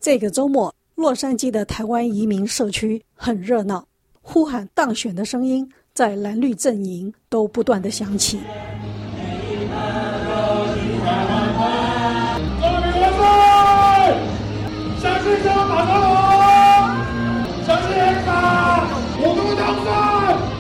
这个周末，洛杉矶的台湾移民社区很热闹，呼喊当选的声音在蓝绿阵营都不断地响起。 相信马总统，相信他，我们当选。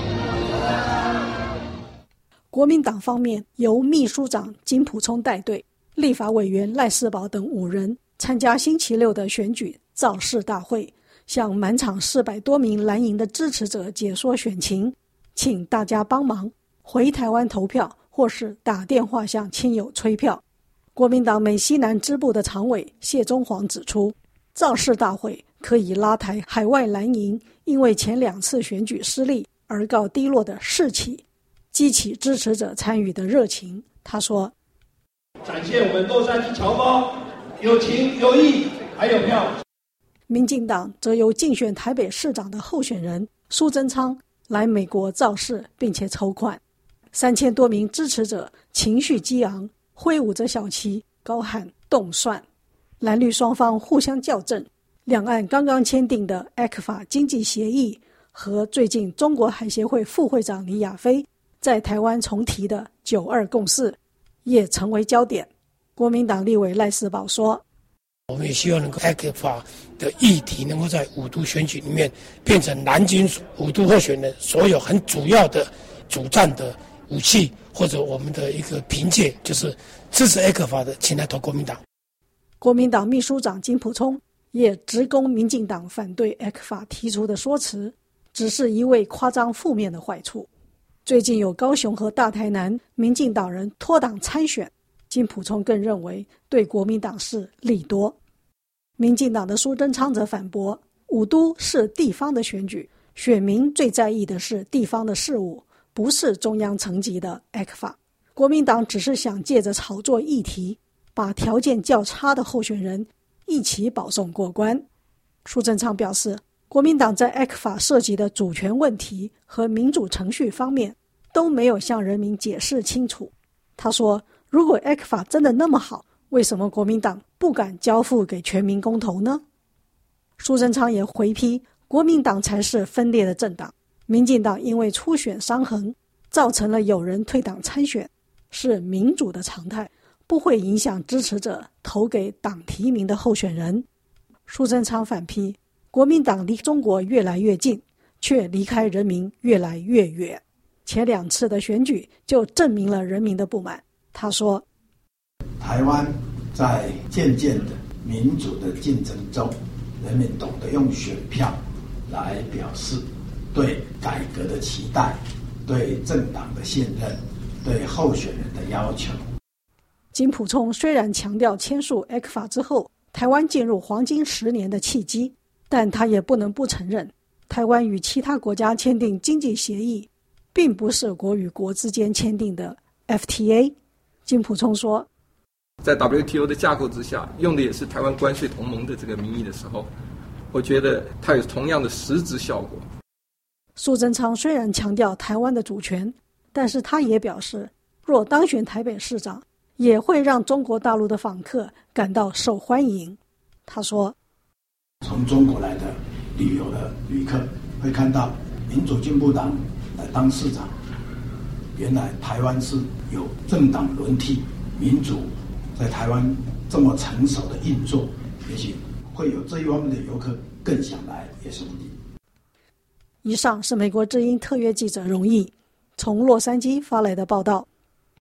国民党方面由秘书长金溥聪带队，立法委员赖士葆等5人参加星期六的选举造势大会，向满场400多名蓝营的支持者解说选情，请大家帮忙回台湾投票，或是打电话向亲友催票。国民党美西南支部的常委谢中煌指出，造势大会可以拉抬海外蓝营因为前2次选举失利而告低落的士气，激起支持者参与的热情。他说， 展现我们洛杉矶侨胞有情有义还有票。 民进党则由竞选台北市长的候选人苏贞昌来美国造势并且筹款，3000多名支持者情绪激昂，挥舞着小旗高喊动算。蓝绿双方互相校正两岸刚刚签订的 ECFA 经济协议和最近中国海协会副会长李亚飞在台湾重提的9·2共识也成为焦点。国民党立委赖士葆说， 我们也希望能够 ECFA 的议题能够在5都选举里面变成蓝军5都候选人所有很主要的主战的武器，或者我们的一个凭借，就是支持 ECFA 的请来投国民党。 国民党秘书长金溥聪也直攻民进党反对 ECFA 提出的说辞，只是一味夸张负面的坏处。最近有高雄和大台南民进党人脱党参选，金溥聪更认为对国民党是利多。民进党的苏贞昌则反驳，5都是地方的选举，选民最在意的是地方的事务，不是中央层级的 ECFA。国民党只是想借着炒作议题，把条件较差的候选人一起保送过关。苏贞昌表示，国民党在 ECFA 涉及的主权问题和民主程序方面都没有向人民解释清楚。他说，如果 ECFA 真的那么好，为什么国民党不敢交付给全民公投呢？苏贞昌也回批，国民党才是分裂的政党，民进党因为初选伤痕，造成了有人退党参选，是民主的常态，不会影响支持者投给党提名的候选人。苏贞昌反批，国民党离中国越来越近，却离开人民越来越远。前2次的选举就证明了人民的不满。他说， 台湾在渐渐的民主的竞争中，人民懂得用选票来表示对改革的期待，对政党的信任，对候选人的要求。 金溥聪虽然强调签署 ECFA 之后台湾进入黄金10年的契机，但他也不能不承认，台湾与其他国家签订经济协议并不是国与国之间签订的 FTA。 金溥聪说， 在 WTO 的架构之下，用的也是台湾关税同盟的这个名义的时候，我觉得它有同样的实质效果。 苏贞昌虽然强调台湾的主权，但是他也表示，若当选台北市长，也会让中国大陆的访客感到受欢迎。他说， 从中国来的旅游的旅客会看到民主进步党来当市长，原来台湾是有政党轮替，民主在台湾这么成熟的运作，也许会有这一方面的游客更想来，也说不定。 以上是美国之音特约记者荣毅从洛杉矶发来的报道。